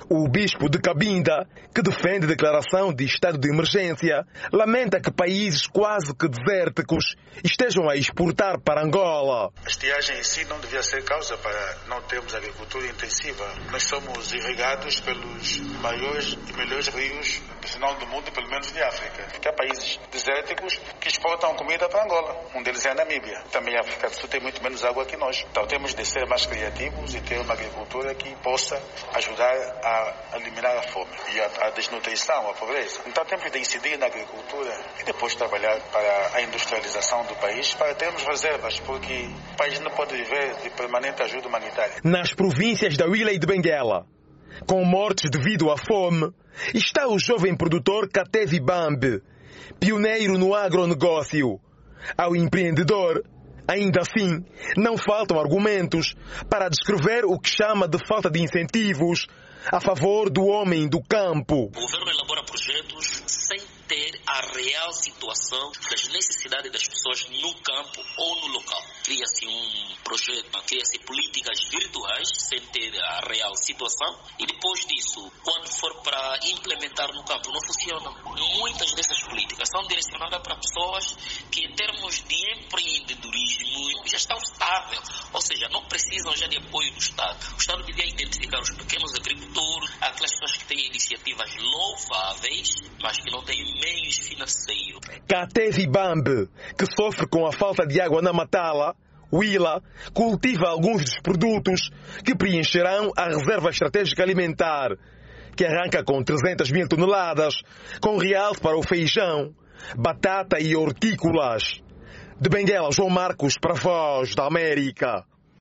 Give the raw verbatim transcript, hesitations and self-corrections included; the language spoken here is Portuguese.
O bispo de Cabinda, que defende a declaração de estado de emergência, lamenta que países quase que desérticos estejam a exportar para Angola. A estiagem em si não devia ser causa para não termos agricultura intensiva. Nós somos irrigados pelos maiores e melhores rios, se não do mundo, pelo menos de África. Porque há países desérticos que exportam comida para Angola. Um deles é a Namíbia. Também a África do Sul tem muito menos água que nós. Então temos de ser mais criativos e ter uma agricultura que possa ajudar a a eliminar a fome e a, a desnutrição, a pobreza. Então temos de incidir na agricultura e depois trabalhar para a industrialização do país, para termos reservas, porque o país não pode viver de permanente ajuda humanitária. Nas províncias da Huila e de Benguela, com mortes devido à fome, está o jovem produtor Katevi Bambe, pioneiro no agronegócio. Ao empreendedor, ainda assim, não faltam argumentos para descrever o que chama de falta de incentivos a favor do homem do campo. O governo elabora projetos sem ter a real situação das necessidades das pessoas no campo ou no local. Cria-se um projeto, cria-se políticas virtuais sem ter a real situação e depois disso, quando for para implementar no campo, não funciona. Muitas dessas políticas são direcionadas para pessoas que em termos de empreendedorismo já estão estáveis, ou seja, não precisam já de apoio do Estado. O Estado devia identificar os pequenos agricultores, aquelas pessoas que têm iniciativas louváveis, mas que não têm meios financeiros. Katevi Bambe, que sofre com a falta de água na Matala, Huila, cultiva alguns dos produtos que preencherão a reserva estratégica alimentar, que arranca com trezentas mil toneladas, com realce para o feijão, batata e hortícolas. De Benguela, João Marcos, para a Voz da América.